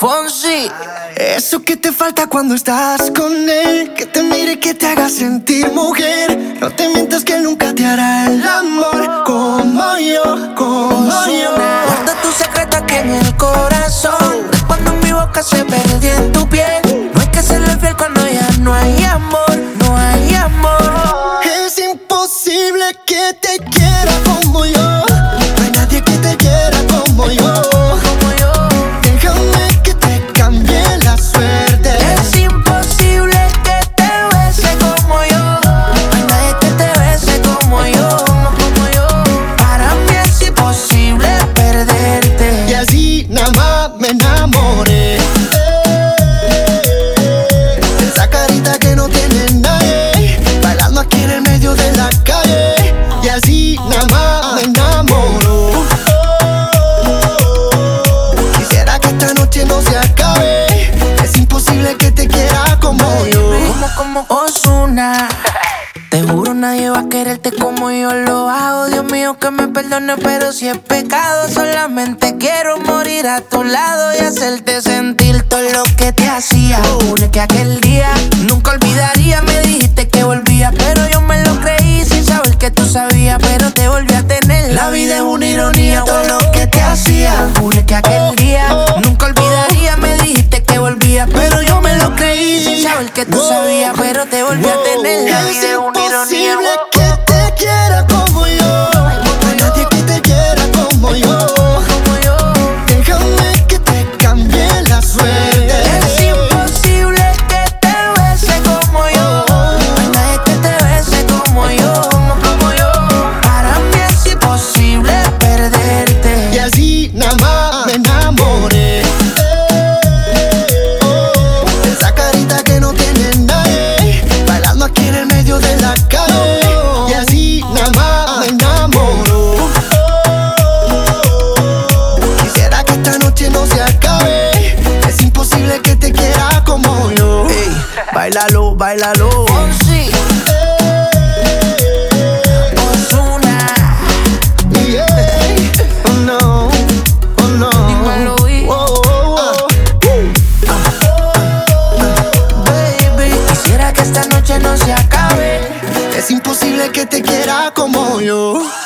Fonsi. Eso que te falta cuando estás con él, que te mire, que te haga sentir mujer. No te mientas que él nunca te hará el amor como yo, como yo. Guarda tu secreto aquí en el corazón, cuando mi boca se perdió en tu piel. No hay que serle fiel cuando ya no hay amor, no hay amor. Es imposible que te quiera como yo. No hay nadie que te quiera como yo. Déjame que te cambie la suerte. Es imposible que te bese como yo. No hay nadie que te bese como yo, como yo. Para mí es imposible perderte. Y así nada más me enamoré. Esa carita que no tiene nadie, bailando aquí en el medio de la calle. Y así nada más me enamoro. Quisiera que esta noche no se acabe. Es imposible que te quiera como yo. Como Ozuna. Te juro nadie va a quererte como yo lo hago. Dios mío que me perdone, pero si es pecado, solamente quiero morir a tu lado y hacerte sentir todo lo que te hacía. Juro que aquel día nunca olvidaría. Me dijiste que volvía, pero yo me lo creí sin saber que tú sabías, pero te volví a tener. La vida es una ironía, todo lo que te hacía. Juro que aquel día nunca olvidaría. Me dijiste que volvía, pero yo me lo creí sin saber que tú sabías, pero te volví a tener. La vida es una ironía. Imposible que te quiera como yo. No hay nadie que te quiera como yo. Déjame que te cambie la suerte. Es imposible que te bese como yo. No hay nadie que te bese como yo, como yo. Para mí es imposible perderte. Y así nada más me enamoré. Esa carita que no tiene nadie, bailando aquí en el medio de la calle. Y así nada más me enamoro. Quisiera que esta noche no se acabe. Es imposible que te quiera como yo. Ey, bailalo, bailalo. Fonsi, Ozuna, Yeah. Oh no, oh no. dímelo, baby. Quisiera que esta noche no se acabe. Es imposible que te quiera como yo.